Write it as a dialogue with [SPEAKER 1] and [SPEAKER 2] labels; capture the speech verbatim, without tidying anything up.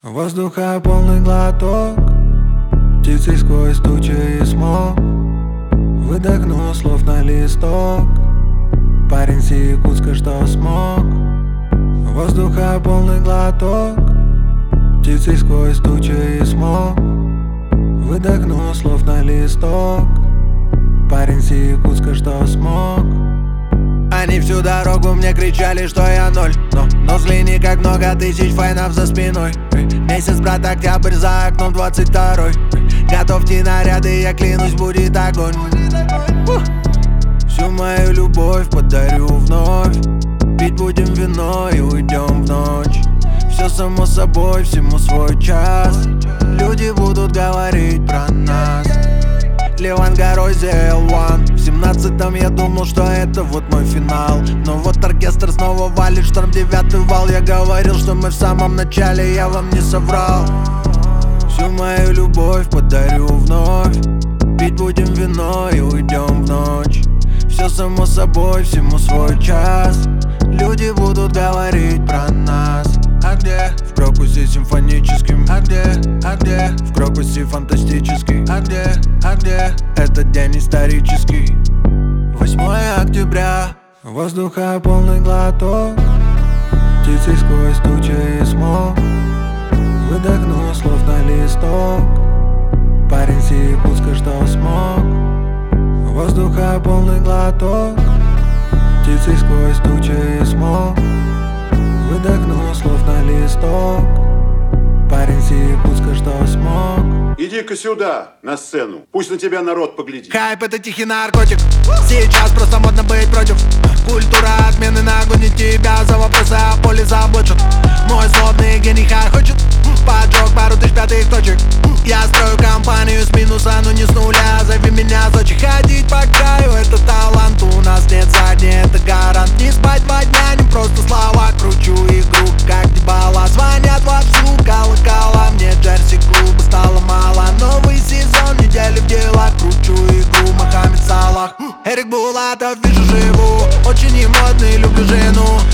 [SPEAKER 1] Воздуха полный глоток, птицей сквозь тучи и смог. Выдохнул слов на листок, парень с Якутска, что смог. Воздуха полный глоток, птицей сквозь тучи и смог. Выдохнул слов на листок, парень с Якутска, что смог. Они всю дорогу мне кричали, что я ноль, Но, но взгляни, как много тысяч файнов за спиной. Месяц, брат, октябрь, за окном двадцать второй. Готовьте наряды, я клянусь, будет огонь. Всю мою любовь подарю вновь. Пить будем вино и уйдем в ночь. Все само собой, всему свой час. Люди будут говорить про нас. Ливан горой зе эл один. В семнадцатом я думал, что это вот мой финал. Но вот оркестр снова валит, шторм девятый вал. Я говорил, что мы в самом начале, я вам не соврал. Всю мою любовь подарю вновь. Пить будем вино и уйдем в ночь. Все само собой, всему свой час. Люди будут говорить про нас. А где? В Крокусе симфоническим. А где? А где? В Крокусе фантастический. А где? А где? Этот день исторический. Восьмое октября. Воздуха полный глоток, птицей сквозь тучи и смог. Выдохнул слов на листок, парень с Якутска, что смог. Воздуха полный глоток, птицей сквозь тучи и смог. Выдохнул слов на листок, парень с Якутска, что смог.
[SPEAKER 2] Иди-ка сюда, на сцену, пусть на тебя народ поглядит.
[SPEAKER 1] Хайп — это тихий наркотик, сейчас просто модно быть против. Культура отмены нагонит тебя за вопросы о поле заботит. Мой злобный гений хочет поджег пару тысяч пятых точек. Я строю компанию с минуса, но не с нуля. Зови меня Сочи, ходить по краю — это талант. У нас нет задней, это гарант. Не спать два дня, не просто слова. Кручу игру, как Дибала. Звонят вовсю колокола. Мне джерси клуба стало мало. Новый сезон, недели в делах. Кручу игру, Мохаммед Салах. Эрик Булатов, вижу, живу. Очень не модный, люблю жену.